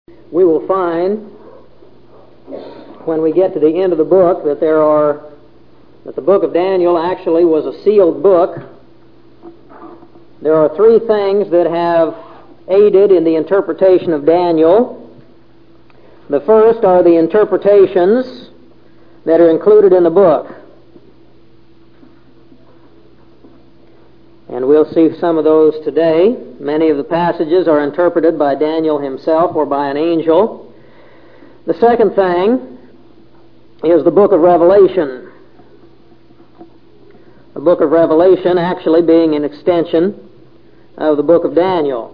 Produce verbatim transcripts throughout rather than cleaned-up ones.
We will find when we get to the end of the book that there are that the book of Daniel actually was a sealed book. There are three things that have aided in the interpretation of Daniel. The first are the interpretations that are included in the book. And we'll see some of those today. Many of the passages are interpreted by Daniel himself or by an angel. The second thing is the book of Revelation. The book of Revelation actually being an extension of the book of Daniel.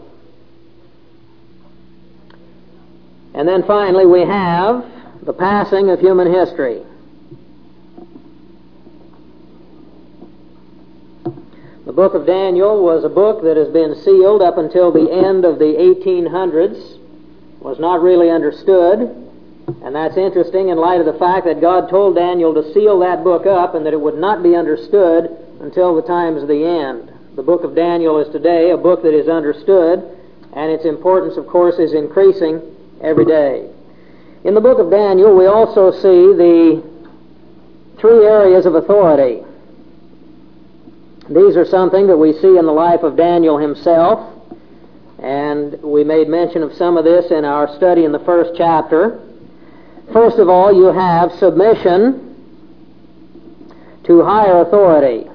And then finally we have the passing of human history. The book of Daniel was a book that has been sealed up until the end of the eighteen hundreds, was not really understood, and that's interesting in light of the fact that God told Daniel to seal that book up and that it would not be understood until the times of the end. The book of Daniel is today a book that is understood, and its importance, of course, is increasing every day. In the book of Daniel, we also see the three areas of authority. These are something that we see in the life of Daniel himself, and we made mention of some of this in our study in the first chapter. First of all, you have submission to higher authority.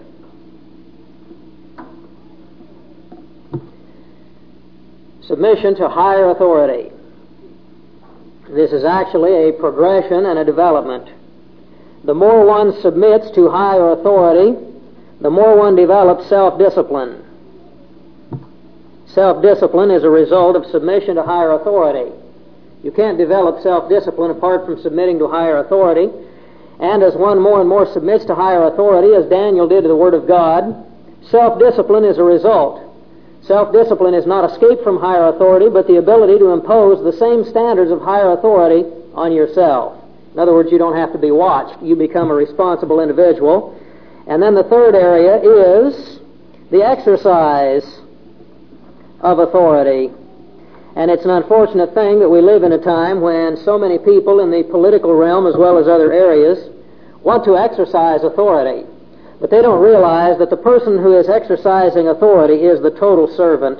Submission to higher authority. This is actually a progression and a development. The more one submits to higher authority, the more one develops self-discipline. Self-discipline is a result of submission to higher authority. You can't develop self-discipline apart from submitting to higher authority. And as one more and more submits to higher authority, as Daniel did to the Word of God, self-discipline is a result. Self-discipline is not escape from higher authority, but the ability to impose the same standards of higher authority on yourself. In other words, you don't have to be watched. You become a responsible individual. And then the third area is the exercise of authority. And it's an unfortunate thing that we live in a time when so many people in the political realm as well as other areas want to exercise authority. But they don't realize that the person who is exercising authority is the total servant.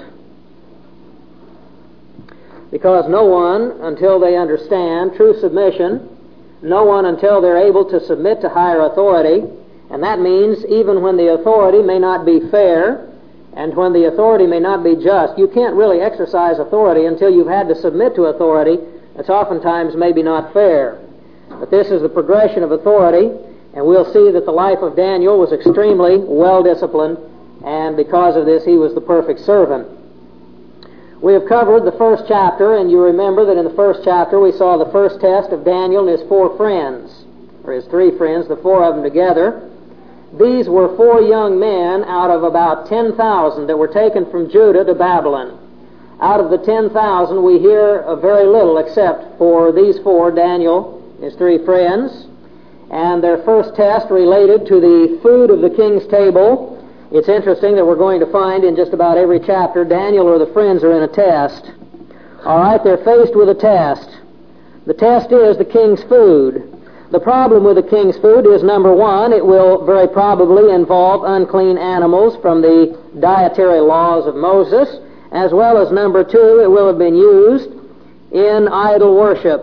Because no one, until they understand true submission, no one until they're able to submit to higher authority, and that means even when the authority may not be fair, and when the authority may not be just, you can't really exercise authority until you've had to submit to authority that's oftentimes maybe not fair. But this is the progression of authority, and we'll see that the life of Daniel was extremely well-disciplined, and because of this he was the perfect servant. We have covered the first chapter, and you remember that in the first chapter we saw the first test of Daniel and his four friends, or his three friends, the four of them together. These were four young men out of about ten thousand that were taken from Judah to Babylon. Out of the ten thousand, we hear of very little except for these four, Daniel, his three friends, and their first test related to the food of the king's table. It's interesting that we're going to find in just about every chapter, Daniel or the friends are in a test. All right, they're faced with a test. The test is the king's food. The problem with the king's food is, number one, it will very probably involve unclean animals from the dietary laws of Moses, as well as, number two, it will have been used in idol worship.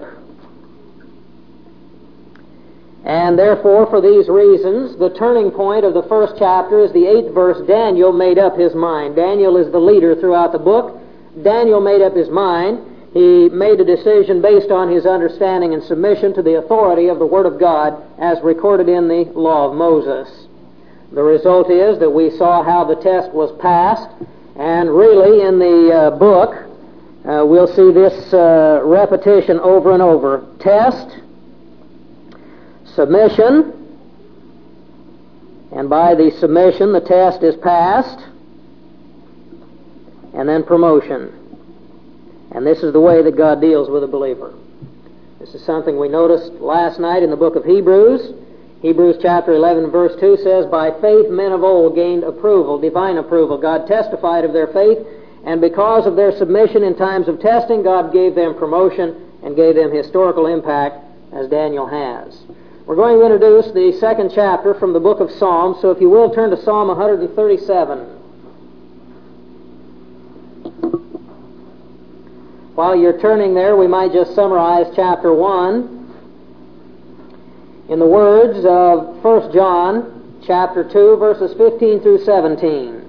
And therefore, for these reasons, the turning point of the first chapter is the eighth verse. Daniel made up his mind. Daniel is the leader throughout the book. Daniel made up his mind. He made a decision based on his understanding and submission to the authority of the Word of God as recorded in the law of Moses. The result is that we saw how the test was passed, and really in the uh, book uh, we'll see this uh, repetition over and over. Test, submission, and by the submission the test is passed, and then promotion. And this is the way that God deals with a believer. This is something we noticed last night in the book of Hebrews. Hebrews chapter eleven verse two says, by faith men of old gained approval, divine approval. God testified of their faith, And because of their submission in times of testing, God gave them promotion and gave them historical impact, as Daniel has. We're going to introduce the second chapter from the book of Psalms, so if you will, turn to Psalm one thirty-seven. While you're turning there, we might just summarize chapter one in the words of First John chapter two, verses fifteen through seventeen.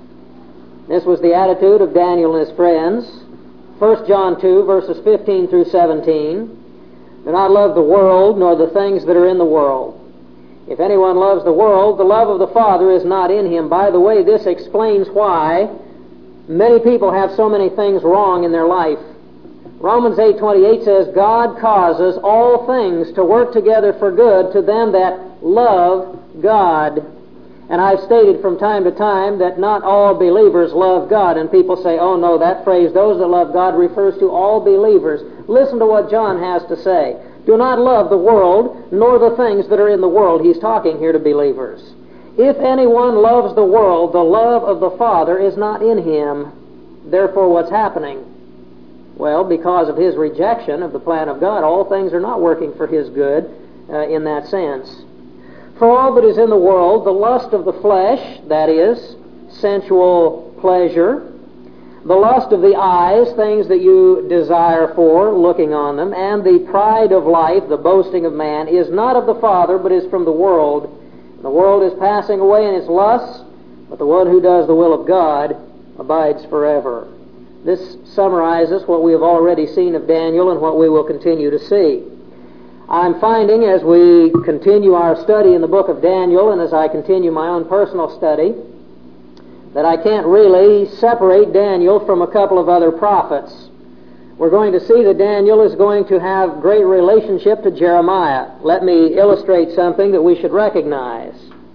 This was the attitude of Daniel and his friends. First John two, verses fifteen through seventeen. Do not love the world, nor the things that are in the world. If anyone loves the world, the love of the Father is not in him. By the way, this explains why many people have so many things wrong in their life. Romans eight twenty-eight says, God causes all things to work together for good to them that love God. And I've stated from time to time that not all believers love God. And people say, oh no, that phrase, those that love God, refers to all believers. Listen to what John has to say. Do not love the world, nor the things that are in the world. He's talking here to believers. If anyone loves the world, the love of the Father is not in him. Therefore, what's happening? Well, because of his rejection of the plan of God, all things are not working for his good uh, in that sense. For all that is in the world, the lust of the flesh, that is, sensual pleasure, the lust of the eyes, things that you desire for, looking on them, and the pride of life, the boasting of man, is not of the Father, but is from the world. The world is passing away in its lusts, but the one who does the will of God abides forever. This summarizes what we have already seen of Daniel and what we will continue to see. I'm finding as we continue our study in the book of Daniel, and as I continue my own personal study, that I can't really separate Daniel from a couple of other prophets. We're going to see that Daniel is going to have great relationship to Jeremiah. Let me illustrate something that we should recognize.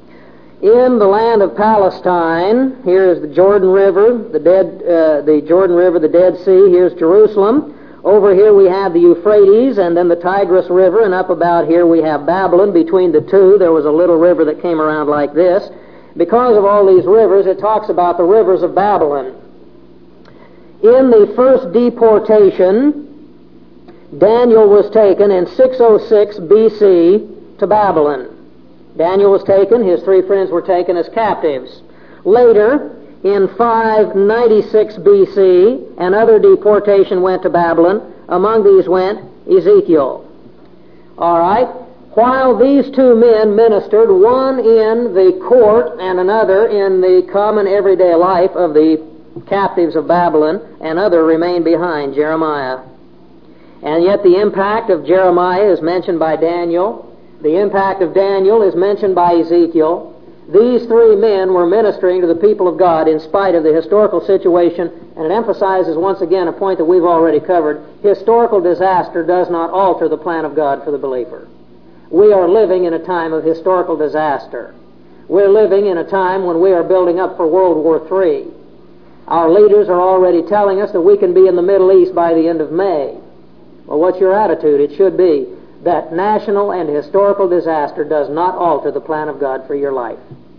In the land of Palestine, here is the Jordan River, the dead, uh, the Jordan River, the Dead Sea. Here's Jerusalem. Over here we have the Euphrates and then the Tigris River, and up about here we have Babylon. Between the two, there was a little river that came around like this. Because of all these rivers, it talks about the rivers of Babylon. In the first deportation, Daniel was taken in six oh six B C to Babylon. Daniel was taken, his three friends were taken as captives. Later, in five ninety-six B C, another deportation went to Babylon. Among these went Ezekiel. All right. While these two men ministered, one in the court and another in the common everyday life of the captives of Babylon, another remained behind, Jeremiah. And yet the impact of Jeremiah is mentioned by Daniel. The impact of Daniel is mentioned by Ezekiel. These three men were ministering to the people of God in spite of the historical situation, and it emphasizes once again a point that we've already covered. Historical disaster does not alter the plan of God for the believer. We are living in a time of historical disaster. We're living in a time when we are building up for World War Three. Our leaders are already telling us that we can be in the Middle East by the end of May. Well, what's your attitude? It should be that national and historical disaster does not alter the plan of God for your life.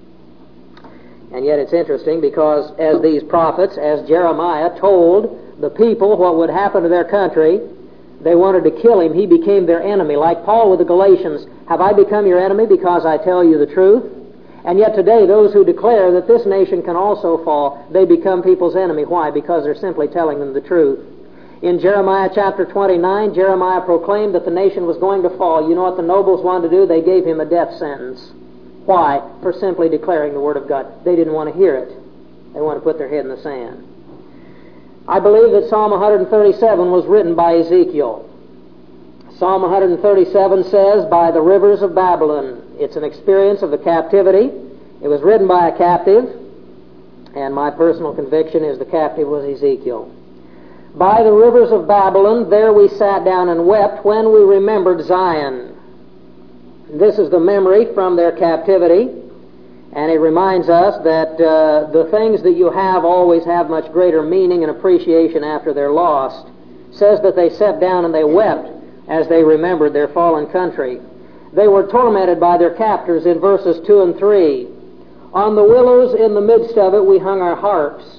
And yet it's interesting because as these prophets, as Jeremiah told the people what would happen to their country, they wanted to kill him. He became their enemy. Like Paul with the Galatians, have I become your enemy because I tell you the truth? And yet today, those who declare that this nation can also fall, they become people's enemy. Why? Because they're simply telling them the truth. In Jeremiah chapter twenty-nine, Jeremiah proclaimed that the nation was going to fall. You know what the nobles wanted to do? They gave him a death sentence. Why? For simply declaring the Word of God. They didn't want to hear it. They wanted to put their head in the sand. I believe that Psalm one thirty-seven was written by Ezekiel. Psalm one thirty-seven says, by the rivers of Babylon. It's an experience of the captivity. It was written by a captive, and my personal conviction is the captive was Ezekiel. By the rivers of Babylon, there we sat down and wept when we remembered Zion. This is the memory from their captivity, and it reminds us that uh, the things that you have always have much greater meaning and appreciation after they're lost. It says that they sat down and they wept as they remembered their fallen country. They were tormented by their captors in verses two and three. On the willows in the midst of it we hung our harps.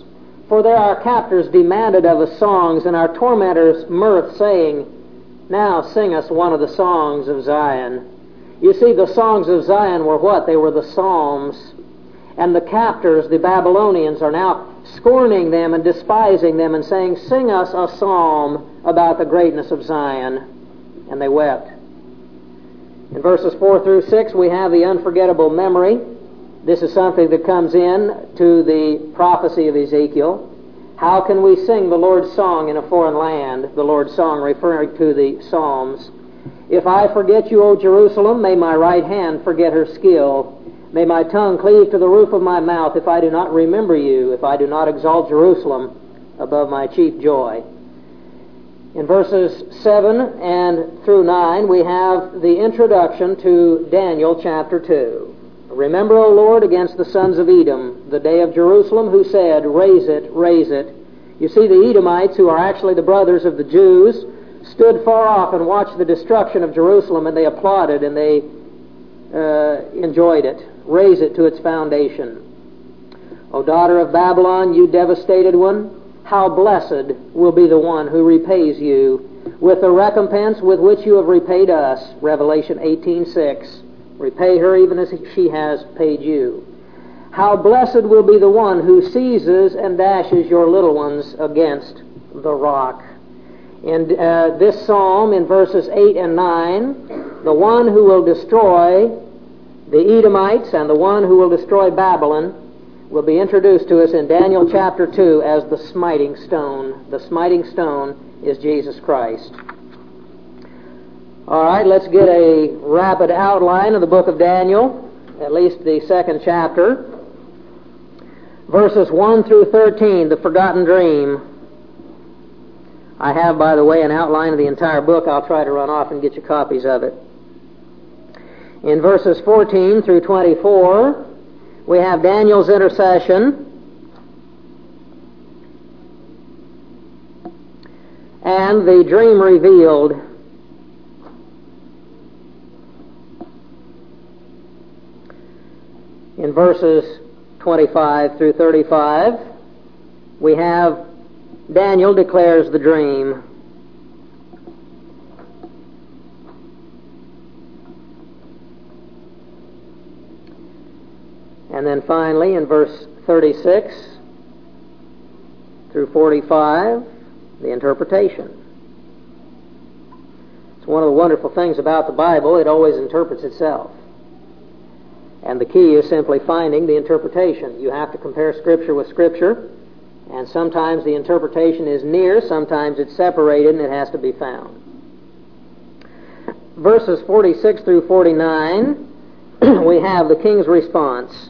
For there our captors demanded of us songs, and our tormentors mirth, saying, Now sing us one of the songs of Zion. You see, the songs of Zion were what? They were the Psalms. And the captors, the Babylonians, are now scorning them and despising them and saying, Sing us a psalm about the greatness of Zion. And they wept. In verses four through six, we have the unforgettable memory. This is something that comes in to the prophecy of Ezekiel. How can we sing the Lord's song in a foreign land? The Lord's song referring to the Psalms. If I forget you, O Jerusalem, may my right hand forget her skill. May my tongue cleave to the roof of my mouth if I do not remember you, if I do not exalt Jerusalem above my chief joy. In verses seven and through nine, we have the introduction to Daniel chapter two. Remember, O Lord, against the sons of Edom, the day of Jerusalem, who said, Raise it, raise it. You see, the Edomites, who are actually the brothers of the Jews, stood far off and watched the destruction of Jerusalem, and they applauded and they uh, enjoyed it. Raise it to its foundation. O daughter of Babylon, you devastated one, how blessed will be the one who repays you with the recompense with which you have repaid us. Revelation eighteen six. Repay her even as she has paid you. How blessed will be the one who seizes and dashes your little ones against the rock. In uh, this psalm, in verses eight and nine, the one who will destroy the Edomites and the one who will destroy Babylon will be introduced to us in Daniel chapter two as the smiting stone. The smiting stone is Jesus Christ. All right, let's get a rapid outline of the book of Daniel, at least the second chapter. Verses one through thirteen, the forgotten dream. I have, by the way, an outline of the entire book. I'll try to run off and get you copies of it. In verses fourteen through twenty-four, we have Daniel's intercession and the dream revealed. In verses twenty-five through thirty-five, we have Daniel declares the dream. And then finally, in verse thirty-six through forty-five, the interpretation. It's one of the wonderful things about the Bible. It always interprets itself. And the key is simply finding the interpretation. You have to compare Scripture with Scripture, and sometimes the interpretation is near, sometimes it's separated, and it has to be found. Verses forty-six through forty-nine, we have the king's response.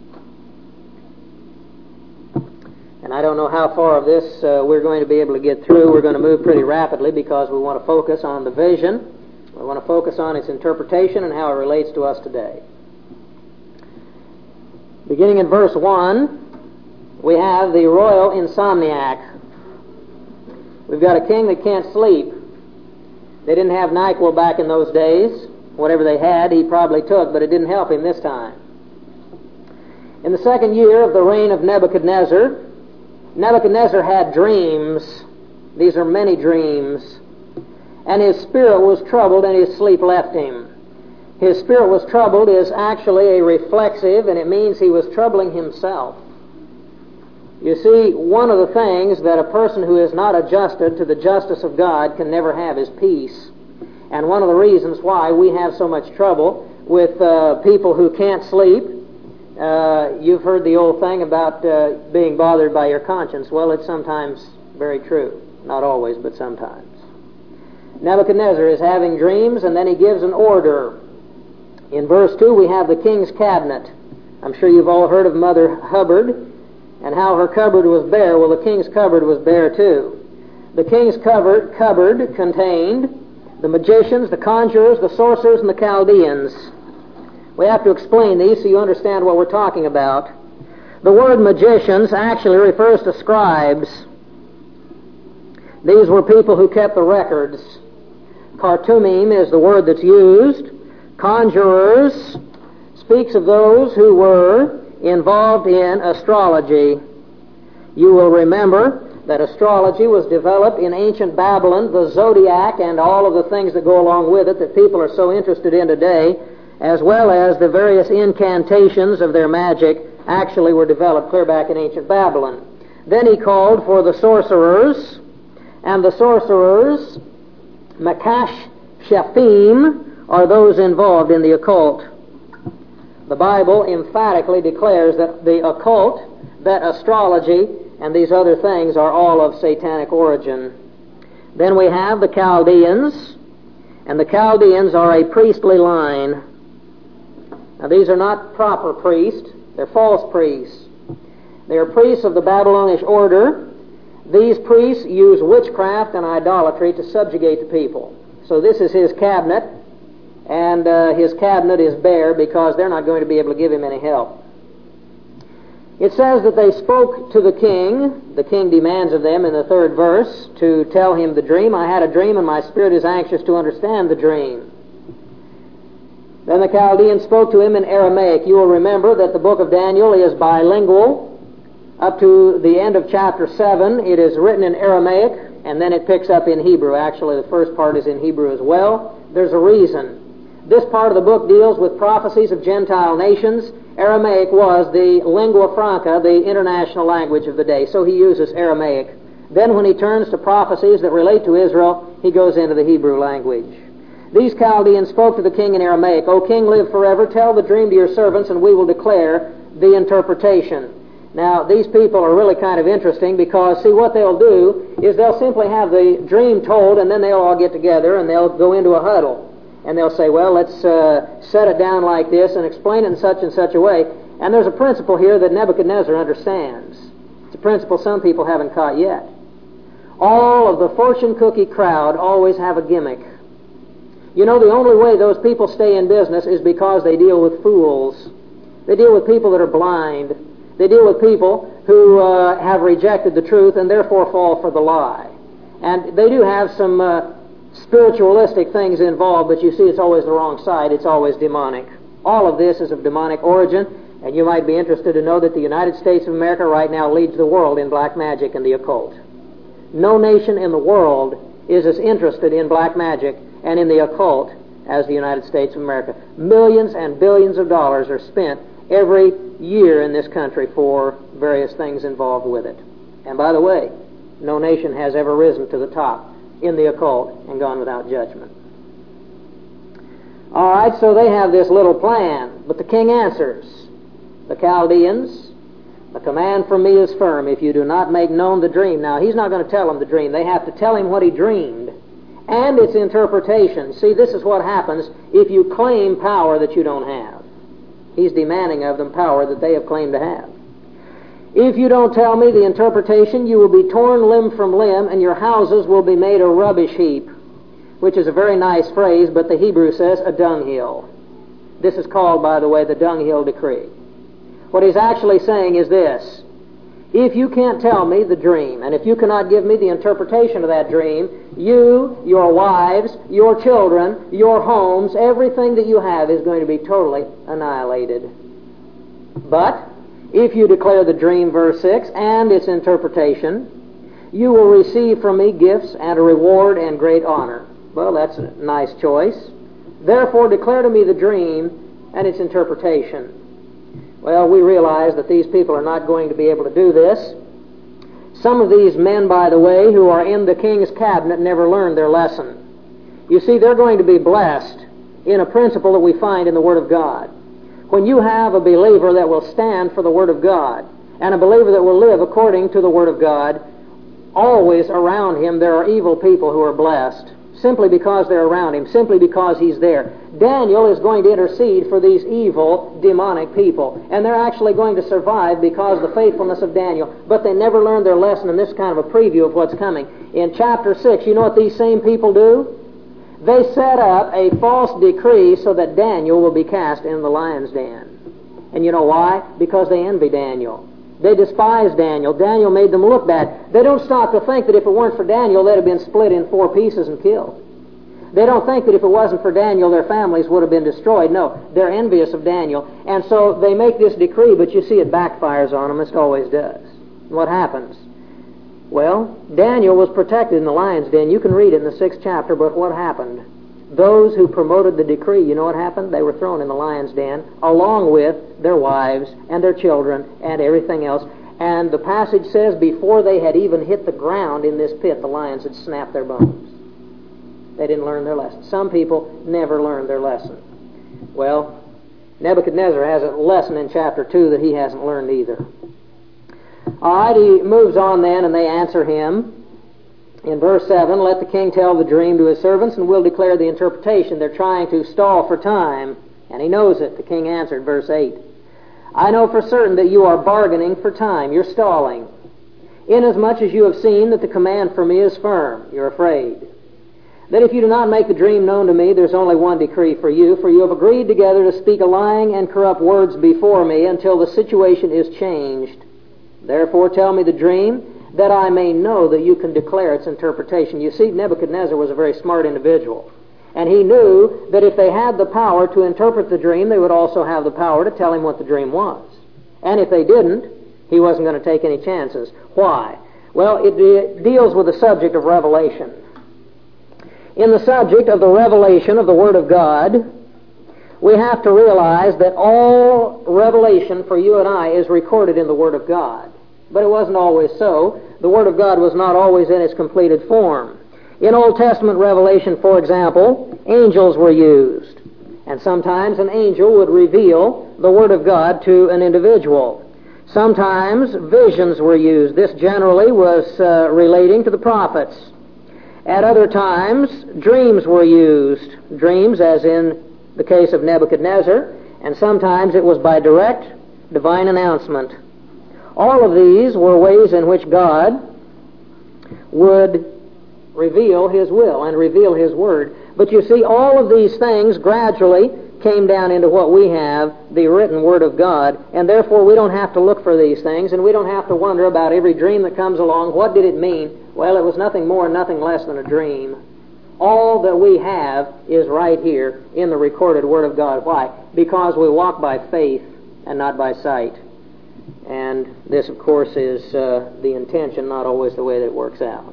And I don't know how far of this uh, we're going to be able to get through. We're going to move pretty rapidly because we want to focus on the vision. We want to focus on its interpretation and how it relates to us today. Beginning in verse one, we have the royal insomniac. We've got a king that can't sleep. They didn't have NyQuil back in those days. Whatever they had, he probably took, but it didn't help him this time. In the second year of the reign of Nebuchadnezzar, Nebuchadnezzar had dreams. These are many dreams. And his spirit was troubled and his sleep left him. His spirit was troubled is actually a reflexive, and it means he was troubling himself. You see, one of the things that a person who is not adjusted to the justice of God can never have is peace. And one of the reasons why we have so much trouble with uh, people who can't sleep, uh, you've heard the old thing about uh, being bothered by your conscience. Well, it's sometimes very true. Not always, but sometimes. Nebuchadnezzar is having dreams, and then he gives an order. In verse two, we have the king's cabinet. I'm sure you've all heard of Mother Hubbard and how her cupboard was bare. Well, the king's cupboard was bare too. The king's cupboard, cupboard contained the magicians, the conjurers, the sorcerers, and the Chaldeans. We have to explain these so you understand what we're talking about. The word magicians actually refers to scribes. These were people who kept the records. Khartoumim is the word that's used. Conjurers speaks of those who were involved in astrology. You will remember that astrology was developed in ancient Babylon, the zodiac and all of the things that go along with it that people are so interested in today, as well as the various incantations of their magic, actually were developed clear back in ancient Babylon. Then he called for the sorcerers, and the sorcerers, Makash Shaphim, are those involved in the occult. The Bible emphatically declares that the occult, that astrology, and these other things are all of satanic origin. Then we have the Chaldeans, and the Chaldeans are a priestly line. Now these are not proper priests, they're false priests. They are priests of the Babylonish order. These priests use witchcraft and idolatry to subjugate the people. So this is his cabinet, and uh, his cabinet is bare because they're not going to be able to give him any help. It says that they spoke to the king. The king demands of them in the third verse to tell him the dream. I had a dream and my spirit is anxious to understand the dream. Then the Chaldeans spoke to him in Aramaic. You will remember that the book of Daniel is bilingual. Up to the end of chapter seven, it is written in Aramaic, and then it picks up in Hebrew. Actually, the first part is in Hebrew as well. There's a reason. This part of the book deals with prophecies of Gentile nations. Aramaic was the lingua franca, the international language of the day, so he uses Aramaic. Then when he turns to prophecies that relate to Israel, he goes into the Hebrew language. These Chaldeans spoke to the king in Aramaic. O king, live forever. Tell the dream to your servants, and we will declare the interpretation. Now, these people are really kind of interesting because, see, what they'll do is they'll simply have the dream told, and then they'll all get together and they'll go into a huddle. And they'll say, well, let's uh, set it down like this and explain it in such and such a way. And there's a principle here that Nebuchadnezzar understands. It's a principle some people haven't caught yet. All of the fortune cookie crowd always have a gimmick. You know, the only way those people stay in business is because they deal with fools. They deal with people that are blind. They deal with people who uh, have rejected the truth and therefore fall for the lie. And they do have some uh, spiritualistic things involved, but you see it's always the wrong side. It's always demonic. All of this is of demonic origin, and you might be interested to know that the United States of America right now leads the world in black magic and the occult. No nation in the world is as interested in black magic and in the occult as the United States of America. Millions and billions of dollars are spent every year in this country for various things involved with it. And by the way, no nation has ever risen to the top in the occult and gone without judgment. All right, so they have this little plan, but the king answers. The Chaldeans, the command from me is firm. If you do not make known the dream. Now, he's not going to tell them the dream. They have to tell him what he dreamed and its interpretation. See, this is what happens if you claim power that you don't have. He's demanding of them power that they have claimed to have. If you don't tell me the interpretation, you will be torn limb from limb, and your houses will be made a rubbish heap, which is a very nice phrase, but the Hebrew says a dunghill. This is called, by the way, the dunghill decree. What he's actually saying is this: if you can't tell me the dream, and if you cannot give me the interpretation of that dream, you, your wives, your children, your homes, everything that you have is going to be totally annihilated. But if you declare the dream, verse six, and its interpretation, you will receive from me gifts and a reward and great honor. Well, that's a nice choice. Therefore, declare to me the dream and its interpretation. Well, we realize that these people are not going to be able to do this. Some of these men, by the way, who are in the king's cabinet never learned their lesson. You see, they're going to be blessed in a principle that we find in the Word of God. When you have a believer that will stand for the Word of God, and a believer that will live according to the Word of God, always around him there are evil people who are blessed, simply because they're around him, simply because he's there. Daniel is going to intercede for these evil, demonic people, and they're actually going to survive because of the faithfulness of Daniel, but they never learned their lesson, and this is kind of a preview of what's coming. In chapter six, you know what these same people do? They set up a false decree so that Daniel will be cast in the lion's den. And you know why? Because they envy Daniel. They despise Daniel. Daniel made them look bad. They don't stop to think that if it weren't for Daniel, they'd have been split in four pieces and killed. They don't think that if it wasn't for Daniel, their families would have been destroyed. No, they're envious of Daniel. And so they make this decree, but you see it backfires on them, as it always does. What happens? Well, Daniel was protected in the lion's den. You can read it in the sixth chapter, but what happened? Those who promoted the decree, you know what happened? They were thrown in the lion's den, along with their wives and their children and everything else. And the passage says before they had even hit the ground in this pit, the lions had snapped their bones. They didn't learn their lesson. Some people never learned their lesson. Well, Nebuchadnezzar has a lesson in chapter two that he hasn't learned either. All right, he moves on then, and they answer him. In verse seven, let the king tell the dream to his servants, and we'll declare the interpretation. They're trying to stall for time, and he knows it. The king answered, verse eight, I know for certain that you are bargaining for time. You're stalling. Inasmuch as you have seen that the command for me is firm, you're afraid. That if you do not make the dream known to me, there's only one decree for you, for you have agreed together to speak a lying and corrupt words before me until the situation is changed. Therefore tell me the dream, that I may know that you can declare its interpretation. You see, Nebuchadnezzar was a very smart individual. And he knew that if they had the power to interpret the dream, they would also have the power to tell him what the dream was. And if they didn't, he wasn't going to take any chances. Why? Well, it de- deals with the subject of revelation. In the subject of the revelation of the Word of God, we have to realize that all revelation for you and I is recorded in the Word of God. But it wasn't always so. The Word of God was not always in its completed form. In Old Testament revelation, for example, angels were used. And sometimes an angel would reveal the Word of God to an individual. Sometimes visions were used. This generally was uh, relating to the prophets. At other times, dreams were used. Dreams, as in the case of Nebuchadnezzar. And sometimes it was by direct divine announcement. All of these were ways in which God would reveal His will and reveal His Word. But you see, all of these things gradually came down into what we have, the written Word of God, and therefore we don't have to look for these things, and we don't have to wonder about every dream that comes along. What did it mean? Well, it was nothing more and nothing less than a dream. All that we have is right here in the recorded Word of God. Why? Because we walk by faith and not by sight. And this, of course, is uh, the intention, not always the way that it works out.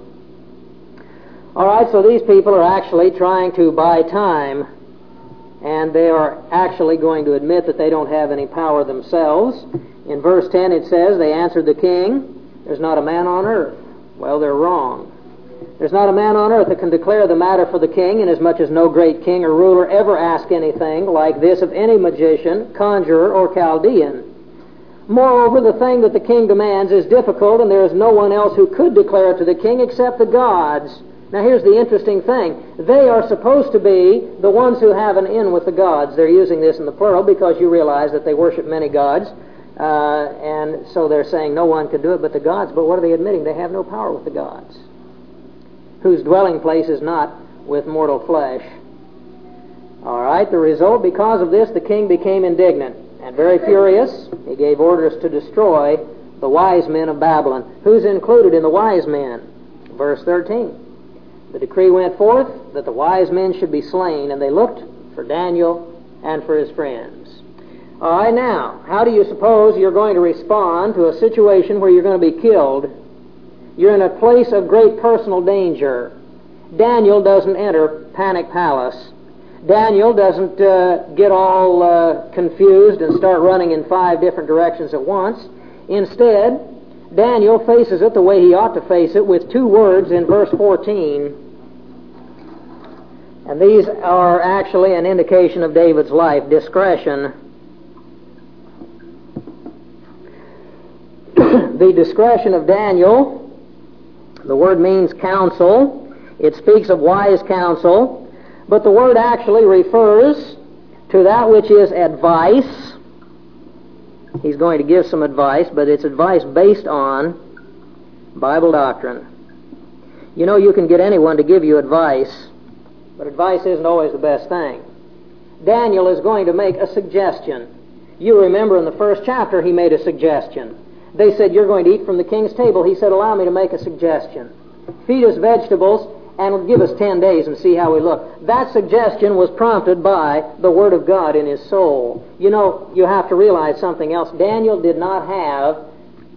All right, so these people are actually trying to buy time, and they are actually going to admit that they don't have any power themselves. In verse ten it says, they answered the king, there's not a man on earth. Well, they're wrong. There's not a man on earth that can declare the matter for the king, inasmuch as no great king or ruler ever asked anything like this of any magician, conjurer, or Chaldean. Moreover, the thing that the king demands is difficult, and there is no one else who could declare it to the king except the gods. Now here's the interesting thing. They are supposed to be the ones who have an in with the gods. They're using this in the plural because you realize that they worship many gods. Uh, and so they're saying no one can do it but the gods. But what are they admitting? They have no power with the gods, whose dwelling place is not with mortal flesh. All right, the result, because of this, the king became indignant and very furious. He gave orders to destroy the wise men of Babylon. Who's included in the wise men? Verse thirteen. The decree went forth that the wise men should be slain, and they looked for Daniel and for his friends. All right, now, how do you suppose you're going to respond to a situation where you're going to be killed? You're in a place of great personal danger. Daniel doesn't enter Panic Palace. Daniel doesn't uh, get all uh, confused and start running in five different directions at once. Instead, Daniel faces it the way he ought to face it, with two words in verse fourteen. And these are actually an indication of David's life: discretion. The discretion of Daniel, the word means counsel. It speaks of wise counsel, but the word actually refers to that which is advice. He's going to give some advice, but it's advice based on Bible doctrine. You know, you can get anyone to give you advice, but advice isn't always the best thing. Daniel is going to make a suggestion. You remember in the first chapter he made a suggestion. They said, you're going to eat from the king's table. He said, allow me to make a suggestion. Feed us vegetables and give us ten days and see how we look. That suggestion was prompted by the Word of God in his soul. You know, you have to realize something else. Daniel did not have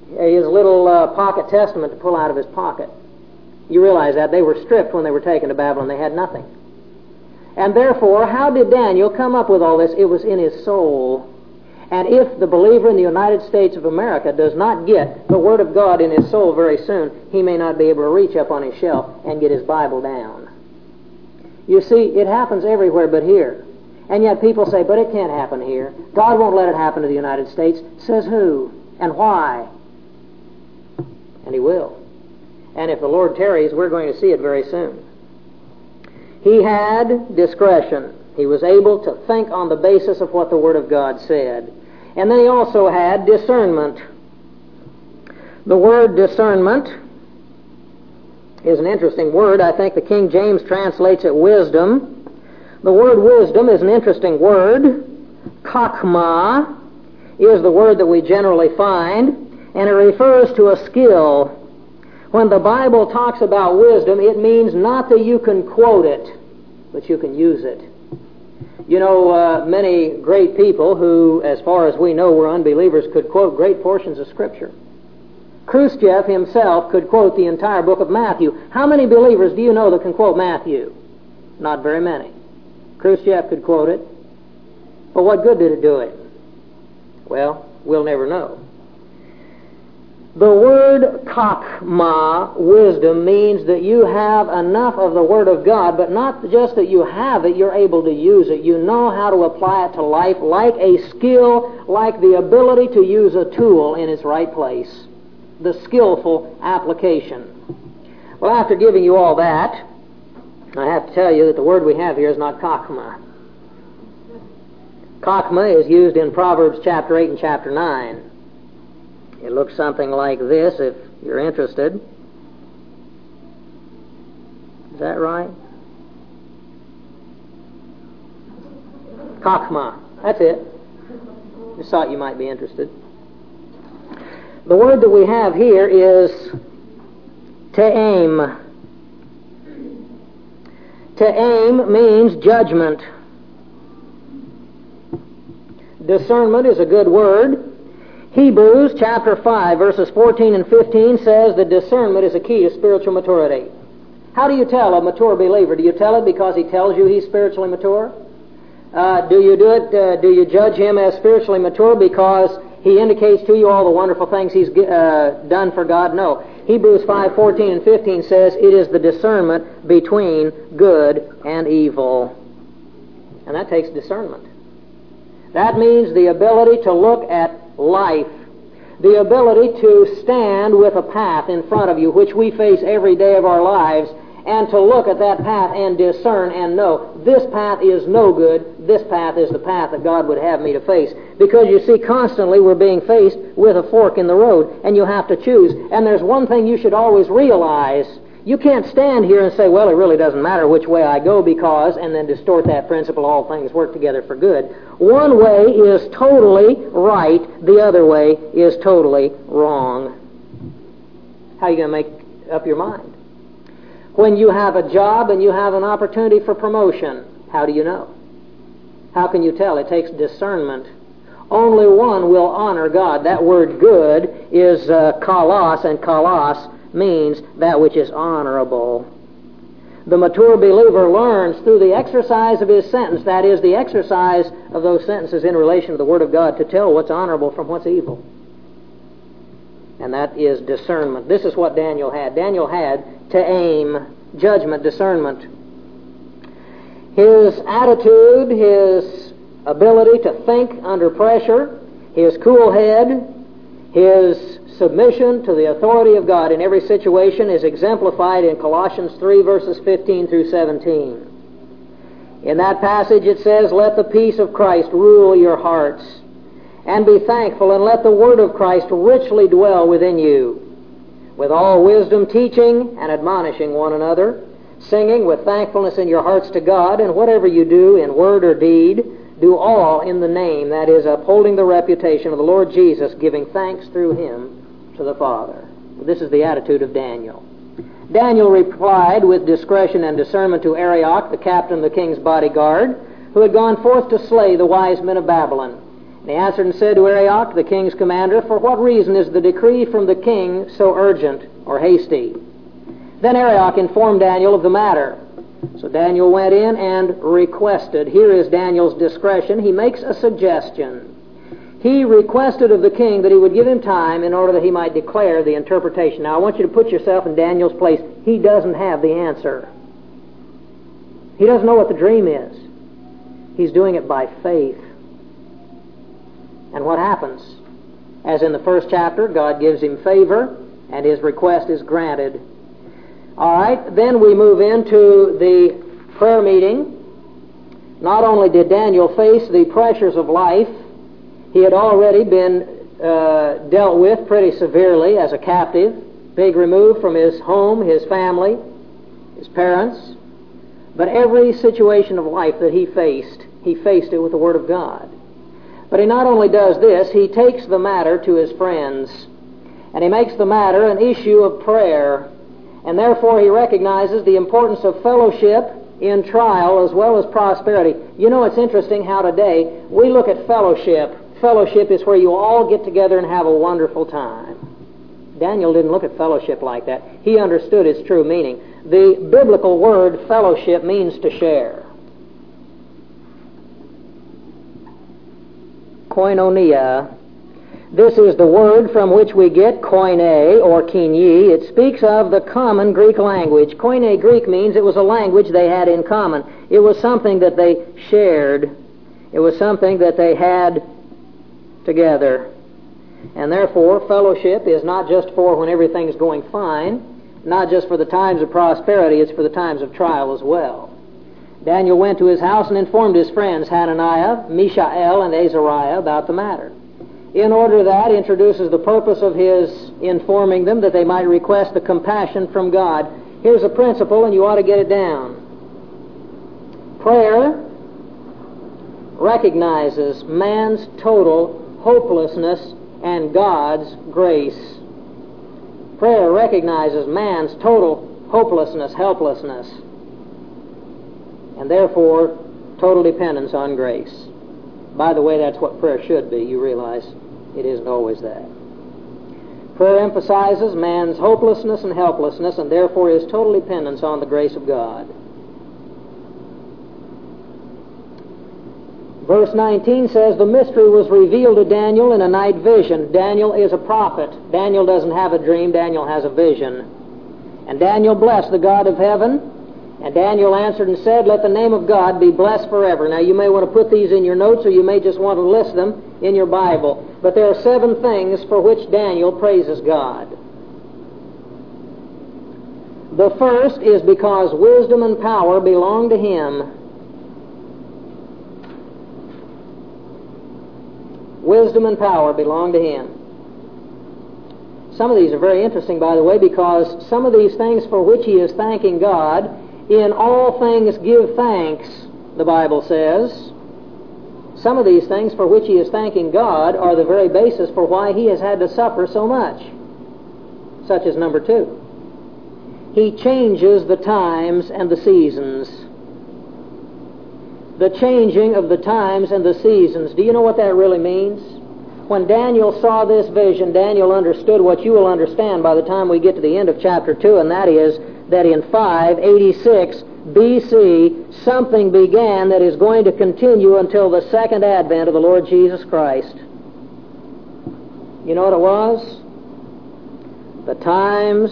his little uh, pocket testament to pull out of his pocket. You realize that. They were stripped when they were taken to Babylon. They had nothing. And therefore, how did Daniel come up with all this? It was in his soul. And if the believer in the United States of America does not get the Word of God in his soul very soon, he may not be able to reach up on his shelf and get his Bible down. You see, it happens everywhere but here. And yet people say, but it can't happen here. God won't let it happen to the United States. Says who? And why? And He will. And if the Lord tarries, we're going to see it very soon. He had discretion. He was able to think on the basis of what the Word of God said. And then he also had discernment. The word discernment is an interesting word. I think the King James translates it wisdom. The word wisdom is an interesting word. Chokmah is the word that we generally find, and it refers to a skill. When the Bible talks about wisdom, it means not that you can quote it, but you can use it. You know, uh, many great people who, as far as we know, were unbelievers, could quote great portions of Scripture. Khrushchev himself could quote the entire book of Matthew. How many believers do you know that can quote Matthew? Not very many. Khrushchev could quote it. But what good did it do it? Well, we'll never know. The word chokmah, wisdom, means that you have enough of the Word of God, but not just that you have it, you're able to use it. You know how to apply it to life like a skill, like the ability to use a tool in its right place. The skillful application. Well, after giving you all that, I have to tell you that the word we have here is not chokmah. Chokmah is used in Proverbs chapter eight and chapter nine. It looks something like this if you're interested. Is that right? Chokmah. That's it. Just thought you might be interested. The word that we have here is to aim. To aim means judgment. Discernment is a good word. Hebrews chapter five, verses fourteen and fifteen says that discernment is a key to spiritual maturity. How do you tell a mature believer? Do you tell it because he tells you he's spiritually mature? Uh, do you do it? Uh, do you judge him as spiritually mature because he indicates to you all the wonderful things he's uh, done for God? No. Hebrews five, fourteen and fifteen says it is the discernment between good and evil. And that takes discernment. That means the ability to look at life, the ability to stand with a path in front of you, which we face every day of our lives, and to look at that path and discern and know, this path is no good, this path is the path that God would have me to face. Because you see, constantly we're being faced with a fork in the road, and you have to choose. And there's one thing you should always realize. You can't stand here and say, well, it really doesn't matter which way I go because, and then distort that principle, all things work together for good. One way is totally right, the other way is totally wrong. How are you going to make up your mind? When you have a job and you have an opportunity for promotion, how do you know? How can you tell? It takes discernment. Only one will honor God. That word good is uh, kalos, and kalos means that which is honorable. The mature believer learns through the exercise of his sentence, that is, the exercise of those sentences in relation to the Word of God, to tell what's honorable from what's evil. And that is discernment. This is what Daniel had. Daniel had to aim, judgment, discernment. His attitude, his ability to think under pressure, his cool head, his submission to the authority of God in every situation is exemplified in Colossians three, verses fifteen through seventeen. In that passage it says, let the peace of Christ rule your hearts, and be thankful, and let the word of Christ richly dwell within you, with all wisdom teaching and admonishing one another, singing with thankfulness in your hearts to God, and whatever you do in word or deed, do all in the name, that is, upholding the reputation of the Lord Jesus, giving thanks through him to the Father. This is the attitude of Daniel. Daniel replied with discretion and discernment to Arioch, the captain of the king's bodyguard, who had gone forth to slay the wise men of Babylon. And he answered and said to Arioch, the king's commander, For what reason is the decree from the king so urgent or hasty? Then Arioch informed Daniel of the matter. So Daniel went in and requested. Here is Daniel's discretion. He makes a suggestion. He requested of the king that he would give him time in order that he might declare the interpretation. Now I want you to put yourself in Daniel's place. He doesn't have the answer. He doesn't know what the dream is. He's doing it by faith. And what happens? As in the first chapter, God gives him favor, and his request is granted. All right, then we move into the prayer meeting. Not only did Daniel face the pressures of life, he had already been uh, dealt with pretty severely as a captive, being removed from his home, his family, his parents. But every situation of life that he faced, he faced it with the Word of God. But he not only does this, he takes the matter to his friends, and he makes the matter an issue of prayer, and therefore he recognizes the importance of fellowship in trial as well as prosperity. You know, it's interesting how today we look at fellowship. Fellowship is where you all get together and have a wonderful time. Daniel didn't look at fellowship like that. He understood its true meaning. The biblical word fellowship means to share. Koinonia. This is the word from which we get koine or kinyi. It speaks of the common Greek language. Koine Greek means it was a language they had in common. It was something that they shared. It was something that they had together. And therefore, fellowship is not just for when everything's going fine, not just for the times of prosperity, it's for the times of trial as well. Daniel went to his house and informed his friends, Hananiah, Mishael, and Azariah, about the matter. In order that introduces the purpose of his informing them, that they might request the compassion from God. Here's a principle, and you ought to get it down. Prayer recognizes man's total hopelessness and God's grace. Prayer recognizes man's total hopelessness, helplessness, and therefore total dependence on grace. By the way, that's what prayer should be. You realize it isn't always that. Prayer emphasizes man's hopelessness and helplessness, and therefore his total dependence on the grace of God. Verse nineteen says, the mystery was revealed to Daniel in a night vision. Daniel is a prophet. Daniel doesn't have a dream. Daniel has a vision. And Daniel blessed the God of heaven. And Daniel answered and said, let the name of God be blessed forever. Now you may want to put these in your notes, or you may just want to list them in your Bible. But there are seven things for which Daniel praises God. The first is because wisdom and power belong to him. Wisdom and power belong to him. Some of these are very interesting, by the way, because some of these things for which he is thanking God, in all things give thanks, the Bible says. Some of these things for which he is thanking God are the very basis for why he has had to suffer so much. Such as number two. He changes the times and the seasons. The changing of the times and the seasons. Do you know what that really means? When Daniel saw this vision, Daniel understood what you will understand by the time we get to the end of chapter two, and that is that in five eighty-six B C, something began that is going to continue until the second advent of the Lord Jesus Christ. You know what it was? The times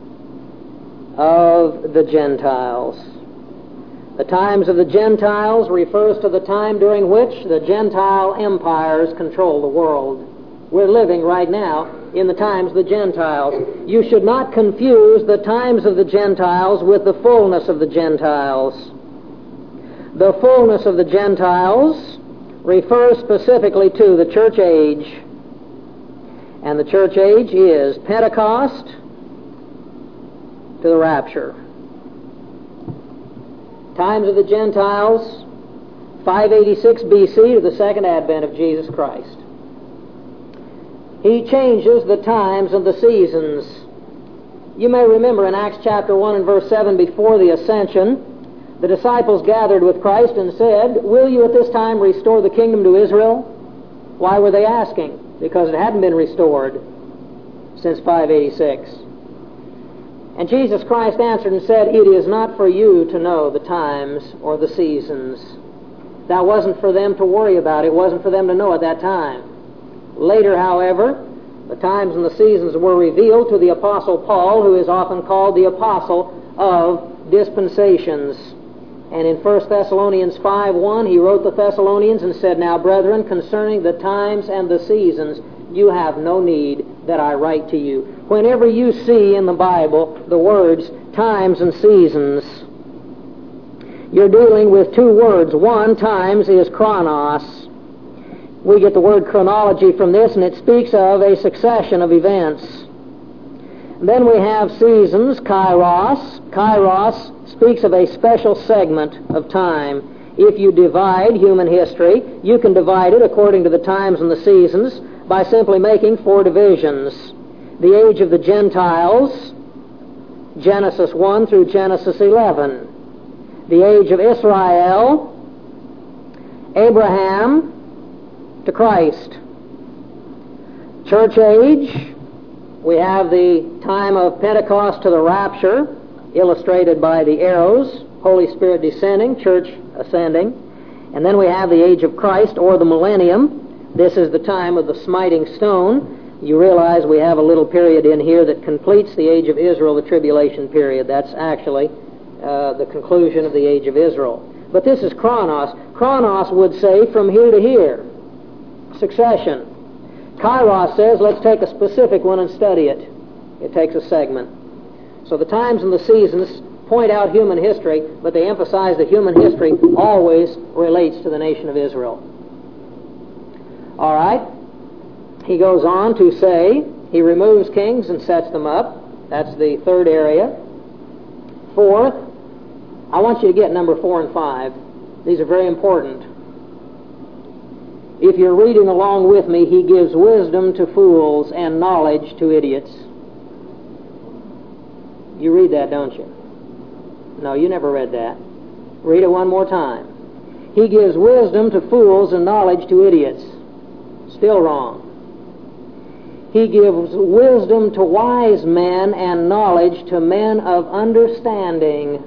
of the Gentiles. The times of the Gentiles refers to the time during which the Gentile empires control the world. We're living right now in the times of the Gentiles. You should not confuse the times of the Gentiles with the fullness of the Gentiles. The fullness of the Gentiles refers specifically to the church age. And the church age is Pentecost to the rapture. Times of the Gentiles, five eighty-six B C to the second advent of Jesus Christ. He changes the times and the seasons. You may remember in Acts chapter one and verse seven, before the ascension, the disciples gathered with Christ and said, will you at this time restore the kingdom to Israel? Why were they asking? Because it hadn't been restored since five eighty-six. And Jesus Christ answered and said, "It is not for you to know the times or the seasons." That wasn't for them to worry about. It wasn't for them to know at that time. Later, however, the times and the seasons were revealed to the Apostle Paul, who is often called the Apostle of Dispensations. And in First Thessalonians five one, he wrote the Thessalonians and said, "Now, brethren, concerning the times and the seasons, you have no need that I write to you." Whenever you see in the Bible the words times and seasons, you're dealing with two words. One, times, is chronos. We get the word chronology from this, and it speaks of a succession of events. Then we have seasons, kairos. Kairos speaks of a special segment of time. If you divide human history, you can divide it according to the times and the seasons by simply making four divisions. The age of the Gentiles, Genesis one through Genesis eleven. The age of Israel, Abraham to Christ. Church age, we have the time of Pentecost to the rapture, illustrated by the arrows, Holy Spirit descending, church ascending. And then we have the age of Christ, or the millennium. This is the time of the smiting stone. You realize we have a little period in here that completes the age of Israel, the tribulation period. That's actually uh, the conclusion of the age of Israel. But this is chronos. Chronos would say from here to here. Succession. Kairos says, let's take a specific one and study it. It takes a segment. So the times and the seasons point out human history, but they emphasize that human history always relates to the nation of Israel. All right. He goes on to say, he removes kings and sets them up. That's the third area. Fourth, I want you to get number four and five. These are very important. If you're reading along with me, he gives wisdom to fools and knowledge to idiots. You read that, don't you? No, you never read that. Read it one more time. He gives wisdom to fools and knowledge to idiots. Still wrong. He gives wisdom to wise men and knowledge to men of understanding.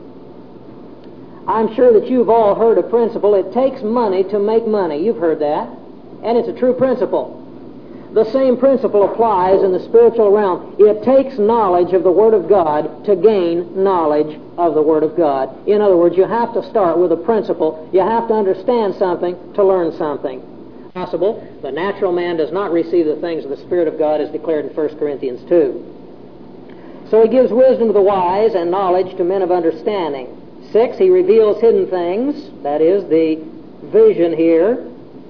I'm sure that you've all heard a principle, it takes money to make money. You've heard that. And it's a true principle. The same principle applies in the spiritual realm. It takes knowledge of the Word of God to gain knowledge of the Word of God. In other words, you have to start with a principle. You have to understand something to learn something. Possible, the natural man does not receive the things of the Spirit of God as declared in First Corinthians two. So he gives wisdom to the wise and knowledge to men of understanding. Six, he reveals hidden things. That is the vision here.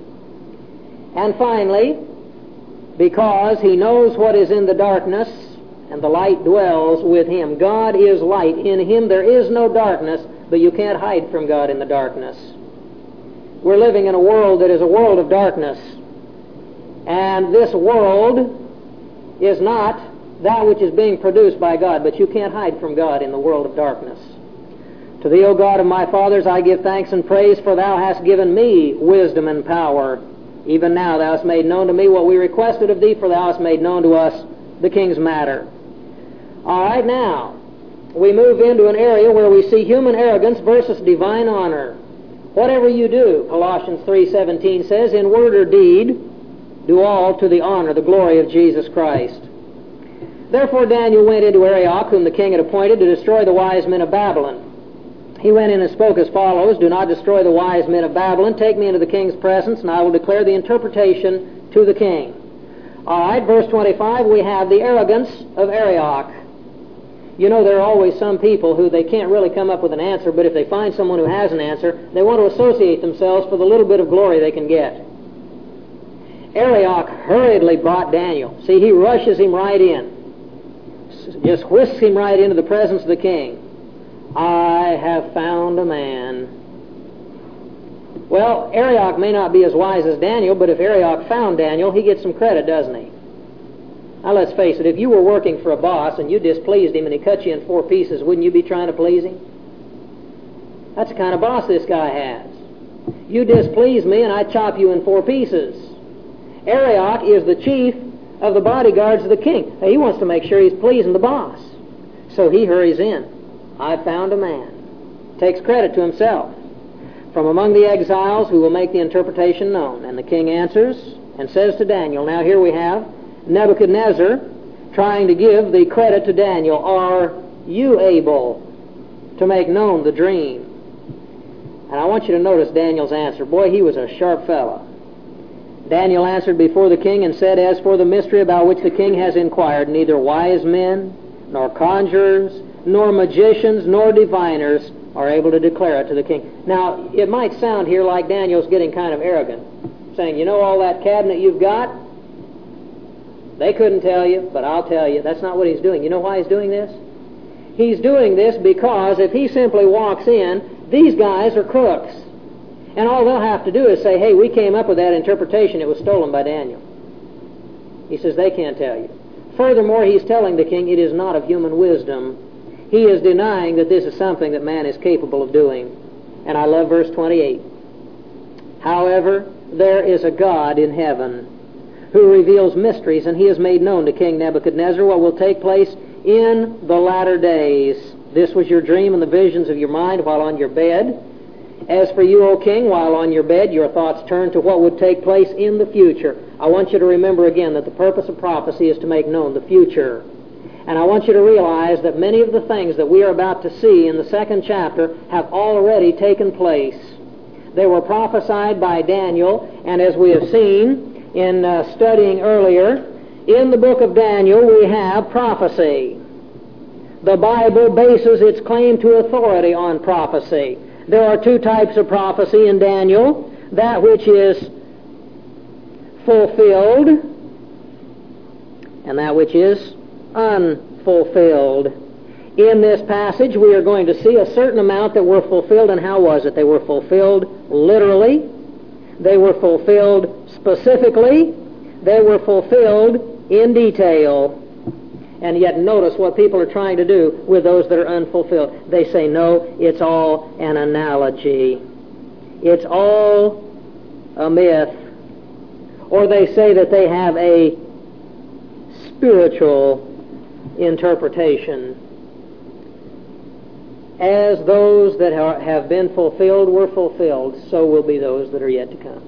And finally, because he knows what is in the darkness, and the light dwells with him. God is light. In him there is no darkness, but you can't hide from God in the darkness. We're living in a world that is a world of darkness. And this world is not that which is being produced by God, but you can't hide from God in the world of darkness. To thee, O God of my fathers, I give thanks and praise, for thou hast given me wisdom and power. Even now thou hast made known to me what we requested of thee, for thou hast made known to us the king's matter. All right, now, we move into an area where we see human arrogance versus divine honor. Whatever you do, Colossians three seventeen says, in word or deed, do all to the honor, the glory of Jesus Christ. Therefore Daniel went into Arioch, whom the king had appointed, to destroy the wise men of Babylon. He went in and spoke as follows, do not destroy the wise men of Babylon. Take me into the king's presence, and I will declare the interpretation to the king. All right, verse twenty-five, we have the arrogance of Arioch. You know, there are always some people who they can't really come up with an answer, but if they find someone who has an answer, they want to associate themselves for the little bit of glory they can get. Arioch hurriedly brought Daniel. See, he rushes him right in. Just whisks him right into the presence of the king. I have found a man. Well, Arioch may not be as wise as Daniel, but if Arioch found Daniel, he gets some credit, doesn't he? Now, let's face it, if you were working for a boss and you displeased him and he cut you in four pieces, wouldn't you be trying to please him? That's the kind of boss this guy has. You displease me and I chop you in four pieces. Arioch is the chief of the bodyguards of the king. He wants to make sure he's pleasing the boss. So he hurries in. I found a man. Takes credit to himself. From among the exiles who will make the interpretation known. And the king answers and says to Daniel, now here we have Nebuchadnezzar trying to give the credit to Daniel. Are you able to make known the dream? And I want you to notice Daniel's answer. Boy, he was a sharp fellow. Daniel answered before the king and said, as for the mystery about which the king has inquired, neither wise men, nor conjurers, nor magicians, nor diviners are able to declare it to the king. Now, it might sound here like Daniel's getting kind of arrogant, saying, you know all that cabinet you've got? They couldn't tell you, but I'll tell you. That's not what he's doing. You know why he's doing this? He's doing this because if he simply walks in, these guys are crooks. And all they'll have to do is say, hey, we came up with that interpretation. It was stolen by Daniel. He says, they can't tell you. Furthermore, he's telling the king it is not of human wisdom. He is denying that this is something that man is capable of doing. And I love verse twenty-eight. However, there is a God in heaven who reveals mysteries, and he has made known to King Nebuchadnezzar what will take place in the latter days. This was your dream and the visions of your mind while on your bed. As for you, O king, while on your bed, your thoughts turn to what would take place in the future. I want you to remember again that the purpose of prophecy is to make known the future. And I want you to realize that many of the things that we are about to see in the second chapter have already taken place. They were prophesied by Daniel, and as we have seen in uh, studying earlier, in the book of Daniel we have prophecy. The Bible bases its claim to authority on prophecy. There are two types of prophecy in Daniel, that which is fulfilled and that which is unfulfilled. In this passage we are going to see a certain amount that were fulfilled, and how was it? They were fulfilled literally, they were fulfilled specifically, they were fulfilled in detail. And yet notice what people are trying to do with those that are unfulfilled. They say, no, it's all an analogy. It's all a myth. Or they say that they have a spiritual interpretation. As those that are, have been fulfilled were fulfilled, so will be those that are yet to come.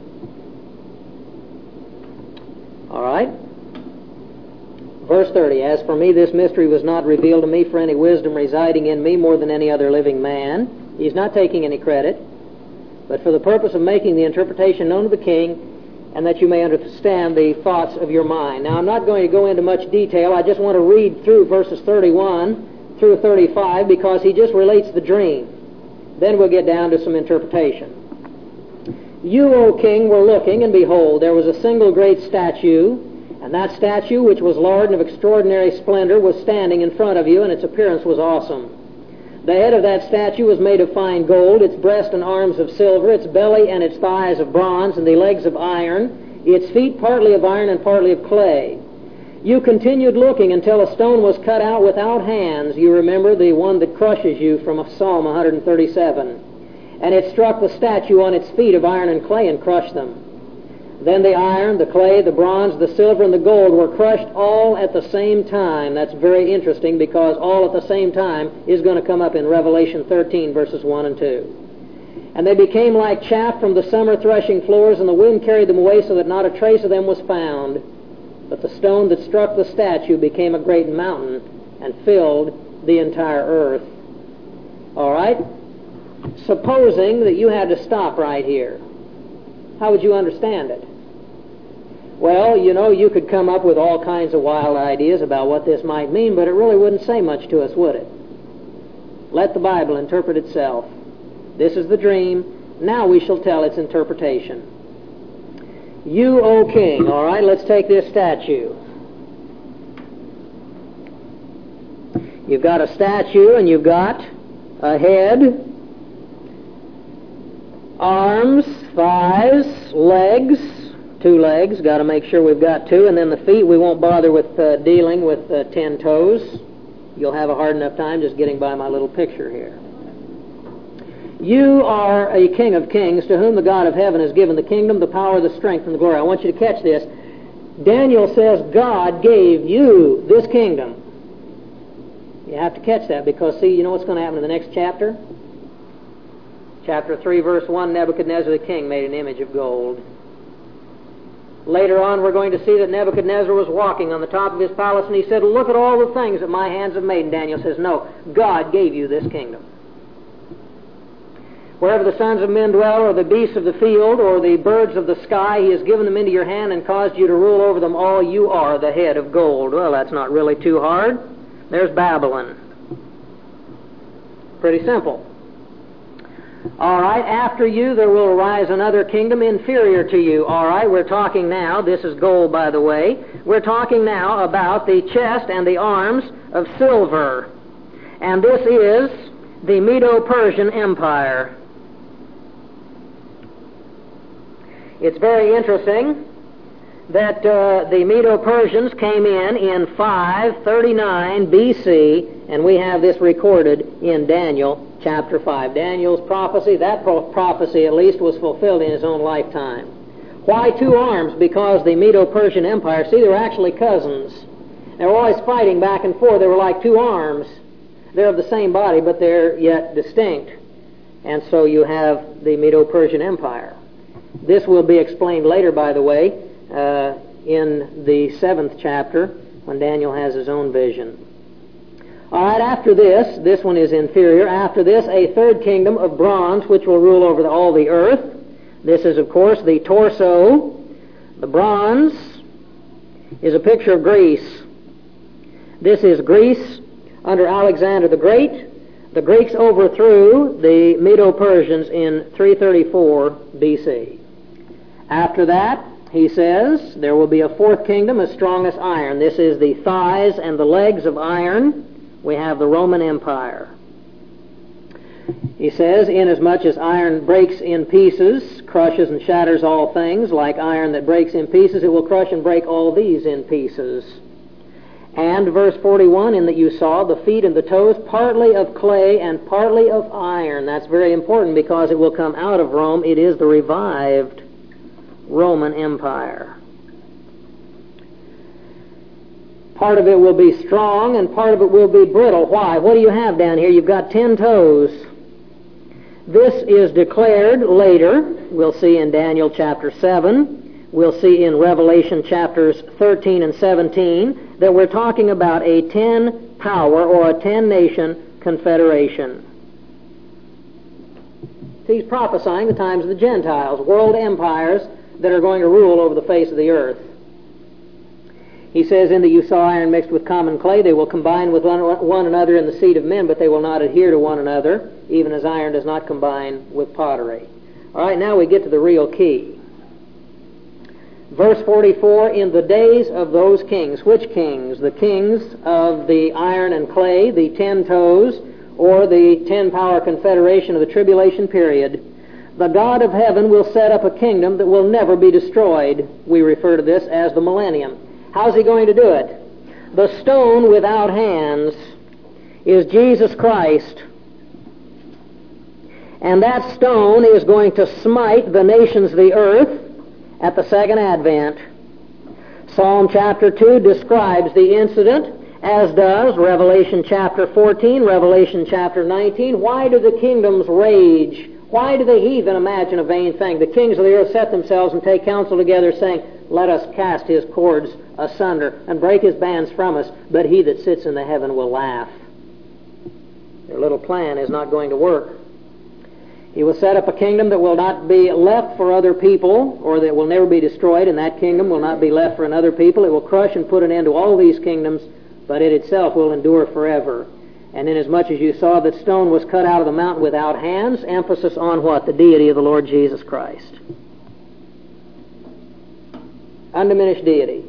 All right? Verse thirty, as for me, this mystery was not revealed to me for any wisdom residing in me more than any other living man. He's not taking any credit, but for the purpose of making the interpretation known to the king, and that you may understand the thoughts of your mind. Now, I'm not going to go into much detail. I just want to read through verses thirty-one through thirty-five, because he just relates the dream. Then we'll get down to some interpretation. You, O king, were looking, and behold, there was a single great statue, and that statue, which was large and of extraordinary splendor, was standing in front of you, and its appearance was awesome. The head of that statue was made of fine gold, its breast and arms of silver, its belly and its thighs of bronze, and the legs of iron, its feet partly of iron and partly of clay. You continued looking until a stone was cut out without hands. You remember the one that crushes you from Psalm one thirty-seven. And it struck the statue on its feet of iron and clay and crushed them. Then the iron, the clay, the bronze, the silver, and the gold were crushed all at the same time. That's very interesting, because all at the same time is going to come up in Revelation thirteen, verses one and two. And they became like chaff from the summer threshing floors, and the wind carried them away so that not a trace of them was found. But the stone that struck the statue became a great mountain and filled the entire earth. All right? Supposing that you had to stop right here, how would you understand it? Well, you know, you could come up with all kinds of wild ideas about what this might mean, but it really wouldn't say much to us, would it? Let the Bible interpret itself. This is the dream. Now we shall tell its interpretation. You, O king, all right, let's take this statue. You've got a statue, and you've got a head, arms, thighs, legs, two legs, got to make sure we've got two, and then the feet, we won't bother with uh, dealing with uh, ten toes. You'll have a hard enough time just getting by my little picture here. You are a king of kings, to whom the God of heaven has given the kingdom, the power, the strength, and the glory. I want you to catch this. Daniel says, God gave you this kingdom. You have to catch that, because, see, you know what's going to happen in the next chapter? Chapter three, verse one, Nebuchadnezzar the king made an image of gold. Later on, we're going to see that Nebuchadnezzar was walking on the top of his palace, and he said, look at all the things that my hands have made. And Daniel says, no, God gave you this kingdom. Wherever the sons of men dwell, or the beasts of the field, or the birds of the sky, he has given them into your hand and caused you to rule over them all. You are the head of gold. Well, that's not really too hard. There's Babylon. Pretty simple. All right, after you there will arise another kingdom inferior to you. All right, we're talking now, this is gold, by the way, we're talking now about the chest and the arms of silver. And this is the Medo-Persian Empire. It's very interesting that uh, the Medo-Persians came in in five thirty-nine B C, and we have this recorded in Daniel chapter five. Daniel's prophecy, that pro- prophecy at least, was fulfilled in his own lifetime. Why two arms? Because the Medo-Persian Empire, see, they were actually cousins. They were always fighting back and forth. They were like two arms. They're of the same body, but they're yet distinct. And so you have the Medo-Persian Empire. This will be explained later, by the way, uh, in the seventh chapter, when Daniel has his own vision. All right, after this, this one is inferior. After this, a third kingdom of bronze, which will rule over the, all the earth. This is, of course, the torso. The bronze is a picture of Greece. This is Greece under Alexander the Great. The Greeks overthrew the Medo-Persians in three thirty-four B C. After that, he says, there will be a fourth kingdom as strong as iron. This is the thighs and the legs of iron. We have the Roman Empire. He says, inasmuch as iron breaks in pieces, crushes and shatters all things, like iron that breaks in pieces, it will crush and break all these in pieces. And verse forty-one, in that you saw the feet and the toes, partly of clay and partly of iron. That's very important, because it will come out of Rome. It is the revived Roman Empire. Part of it will be strong and part of it will be brittle. Why? What do you have down here? You've got ten toes. This is declared later. We'll see in Daniel chapter seven. We'll see in Revelation chapters thirteen and seventeen that we're talking about a ten-power or a ten-nation confederation. He's prophesying the times of the Gentiles, world empires that are going to rule over the face of the earth. He says, in that you saw iron mixed with common clay, they will combine with one, one another in the seed of men, but they will not adhere to one another, even as iron does not combine with pottery. All right, now we get to the real key. Verse forty-four, in the days of those kings. Which kings? The kings of the iron and clay, the ten toes, or the ten-power confederation of the tribulation period. The God of heaven will set up a kingdom that will never be destroyed. We refer to this as the millennium. How's he going to do it? The stone without hands is Jesus Christ. And that stone is going to smite the nations of the earth at the second advent. Psalm chapter two describes the incident, as does Revelation chapter fourteen, Revelation chapter nineteen. Why do the kingdoms rage? Why do the heathen imagine a vain thing? The kings of the earth set themselves and take counsel together, saying, let us cast his cords asunder and break his bands from us, but he that sits in the heaven will laugh. Their little plan is not going to work. He will set up a kingdom that will not be left for other people, or that will never be destroyed, and that kingdom will not be left for another people. It will crush and put an end to all these kingdoms, but it itself will endure forever. And inasmuch as you saw that stone was cut out of the mountain without hands, emphasis on what? The deity of the Lord Jesus Christ. Undiminished deity.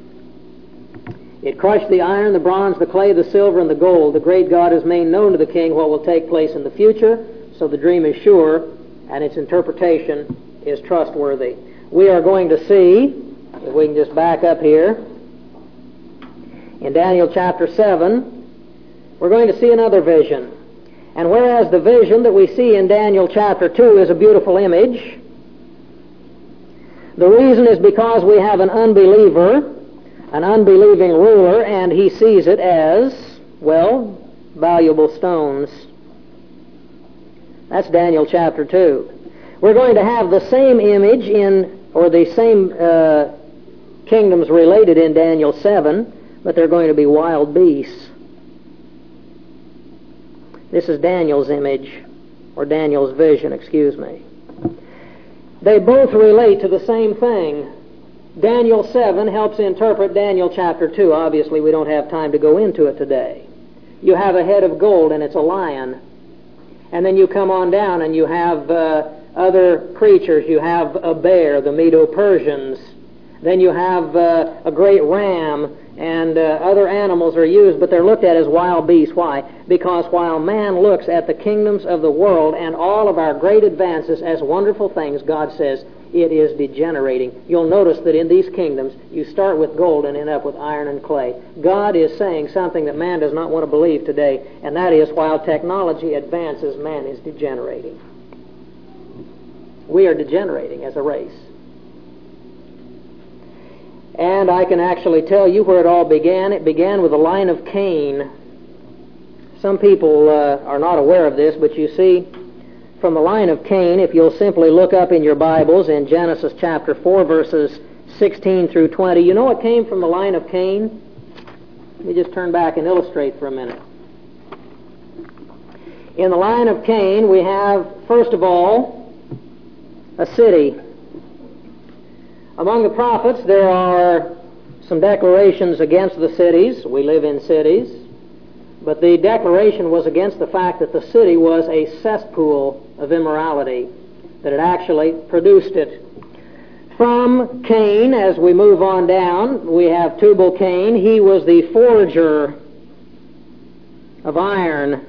It crushed the iron, the bronze, the clay, the silver, and the gold. The great God has made known to the king what will take place in the future, so the dream is sure, and its interpretation is trustworthy. We are going to see, if we can just back up here, in Daniel chapter seven, we're going to see another vision. And whereas the vision that we see in Daniel chapter two is a beautiful image, The reason is because we have an unbeliever, an unbelieving ruler, and he sees it as, well, valuable stones. That's Daniel chapter two. We're going to have the same image in, or the same uh, kingdoms related in Daniel seven, but they're going to be wild beasts. This is Daniel's image, or Daniel's vision, excuse me. They both relate to the same thing. Daniel seven helps interpret Daniel chapter two. Obviously, we don't have time to go into it today. You have a head of gold, and it's a lion. And then you come on down, and you have uh, other creatures. You have a bear, the Medo-Persians. Then you have uh, a great ram, and uh, other animals are used, but they're looked at as wild beasts. Why? Because while man looks at the kingdoms of the world and all of our great advances as wonderful things, God says it is degenerating. You'll notice that in these kingdoms, you start with gold and end up with iron and clay. God is saying something that man does not want to believe today, and that is, while technology advances, man is degenerating. We are degenerating as a race. And I can actually tell you where it all began. It began with the line of Cain. Some people uh, are not aware of this, but you see, from the line of Cain, if you'll simply look up in your Bibles in Genesis chapter four, verses sixteen through twenty, you know what came from the line of Cain? Let me just turn back and illustrate for a minute. In the line of Cain, we have, first of all, a city. Among the prophets, there are some declarations against the cities. We live in cities. But the declaration was against the fact that the city was a cesspool of immorality, that it actually produced it. From Cain, as we move on down, we have Tubal-Cain. He was the forger of iron.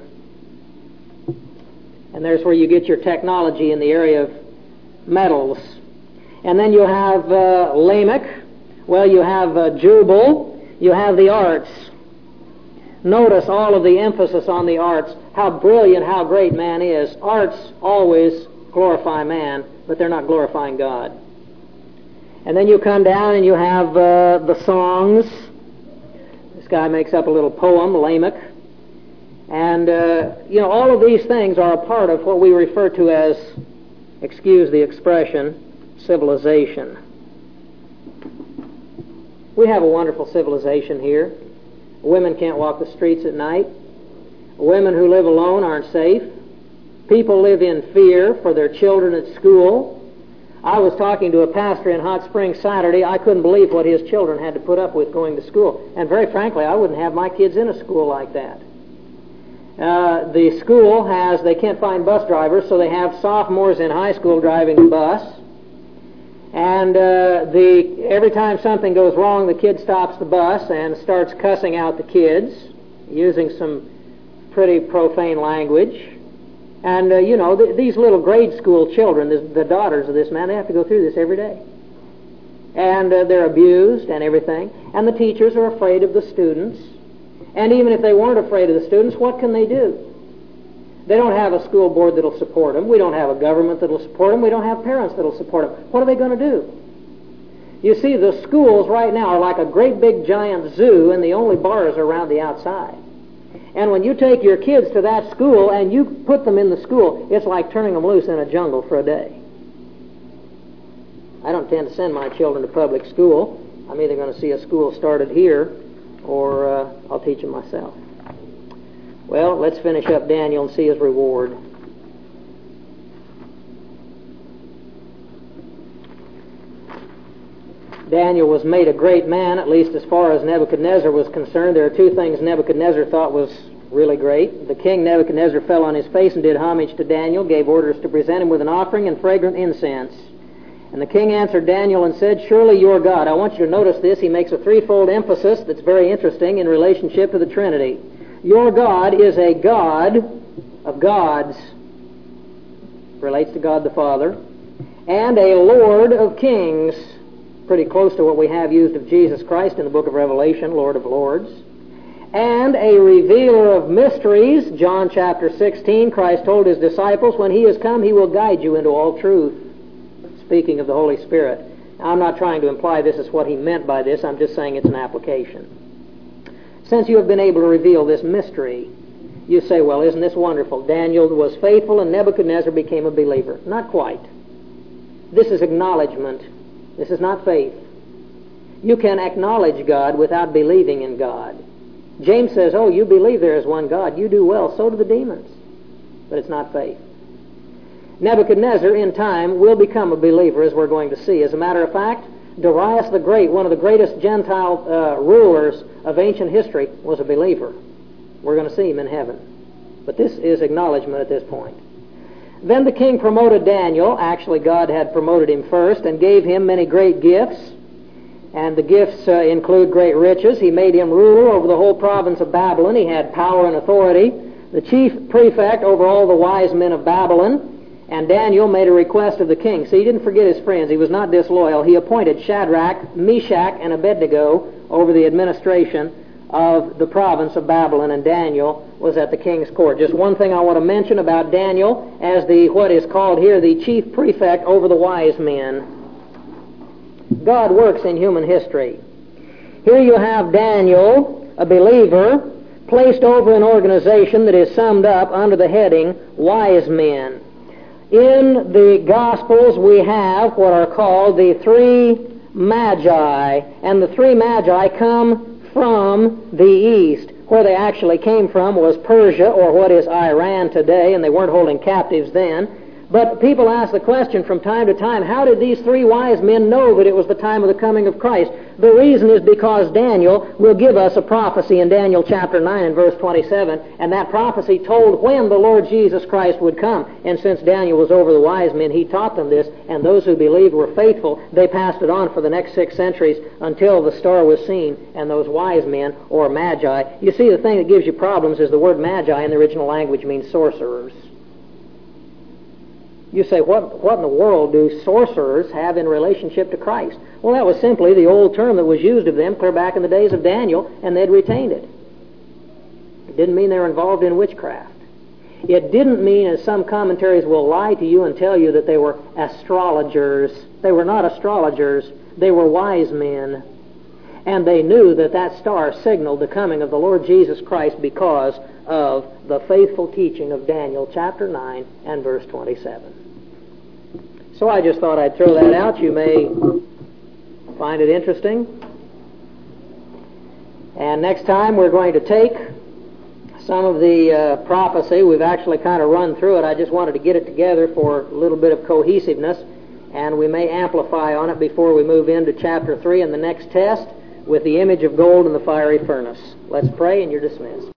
And there's where you get your technology in the area of metals. And then you have uh, Lamech. Well, you have uh, Jubal. You have the arts. Notice all of the emphasis on the arts, how brilliant, how great man is. Arts always glorify man, but they're not glorifying God. And then you come down and you have uh, the songs. This guy makes up a little poem, Lamech. And, uh, you know, all of these things are a part of what we refer to as, excuse the expression, civilization. We have a wonderful civilization here. Women can't walk the streets at night. Women who live alone aren't safe. People live in fear for their children at school. I was talking to a pastor in Hot Springs Saturday. I couldn't believe what his children had to put up with going to school. And very frankly, I wouldn't have my kids in a school like that. Uh, the school has, they can't find bus drivers, so they have sophomores in high school driving the bus. And uh, the every time something goes wrong, the kid stops the bus and starts cussing out the kids, using some pretty profane language. And, uh, you know, th- these little grade school children, the, the daughters of this man, they have to go through this every day. And uh, they're abused and everything. And the teachers are afraid of the students. And even if they weren't afraid of the students, what can they do? They don't have a school board that'll support them. We don't have a government that'll support them. We don't have parents that'll support them. What are they going to do? You see, the schools right now are like a great big giant zoo, and the only bars are around the outside. And when you take your kids to that school and you put them in the school, it's like turning them loose in a jungle for a day. I don't tend to send my children to public school. I'm either going to see a school started here or uh, I'll teach them myself. Well, let's finish up Daniel and see his reward. Daniel was made a great man, at least as far as Nebuchadnezzar was concerned. There are two things Nebuchadnezzar thought was really great. The king Nebuchadnezzar fell on his face and did homage to Daniel, gave orders to present him with an offering and fragrant incense. And the king answered Daniel and said, "Surely your God." I want you to notice this. He makes a threefold emphasis that's very interesting in relationship to the Trinity. Your God is a God of gods, relates to God the Father, and a Lord of kings, pretty close to what we have used of Jesus Christ in the book of Revelation, Lord of lords, and a revealer of mysteries. John chapter sixteen, Christ told his disciples, when he has come, he will guide you into all truth, speaking of the Holy Spirit. I'm not trying to imply this is what he meant by this. I'm just saying it's an application. Since you have been able to reveal this mystery, you say, well, isn't this wonderful? Daniel was faithful and Nebuchadnezzar became a believer. Not quite. This is acknowledgement. This is not faith. You can acknowledge God without believing in God. James says, oh, you believe there is one God. You do well. So do the demons. But it's not faith. Nebuchadnezzar, in time, will become a believer, as we're going to see. As a matter of fact, Darius the Great, one of the greatest Gentile uh, rulers of ancient history, was a believer. We're going to see him in heaven. But this is acknowledgement at this point. Then the king promoted Daniel. Actually, God had promoted him first and gave him many great gifts. And the gifts uh, include great riches. He made him ruler over the whole province of Babylon. He had power and authority. The chief prefect over all the wise men of Babylon. And Daniel made a request of the king. See, he didn't forget his friends. He was not disloyal. He appointed Shadrach, Meshach, and Abednego over the administration of the province of Babylon, and Daniel was at the king's court. Just one thing I want to mention about Daniel as the what is called here the chief prefect over the wise men. God works in human history. Here you have Daniel, a believer, placed over an organization that is summed up under the heading wise men. In the Gospels we have what are called the three magi, and the three magi come from the east. Where they actually came from was Persia, or what is Iran today, and they weren't holding captives then. But people ask the question from time to time, how did these three wise men know that it was the time of the coming of Christ? The reason is because Daniel will give us a prophecy in Daniel chapter nine and verse twenty-seven, and that prophecy told when the Lord Jesus Christ would come. And since Daniel was over the wise men, he taught them this, and those who believed were faithful. They passed it on for the next six centuries until the star was seen, and those wise men, or magi. You see, the thing that gives you problems is the word magi in the original language means sorcerers. You say, what, what in the world do sorcerers have in relationship to Christ? Well, that was simply the old term that was used of them clear back in the days of Daniel, and they'd retained it. It didn't mean they were involved in witchcraft. It didn't mean, as some commentaries will lie to you and tell you, that they were astrologers. They were not astrologers. They were wise men. And they knew that that star signaled the coming of the Lord Jesus Christ because of the faithful teaching of Daniel chapter nine and verse twenty-seven. So I just thought I'd throw that out. You may find it interesting. And next time we're going to take some of the uh, prophecy. We've actually kind of run through it. I just wanted to get it together for a little bit of cohesiveness, and we may amplify on it before we move into chapter three and the next test with the image of gold in the fiery furnace. Let's pray and you're dismissed.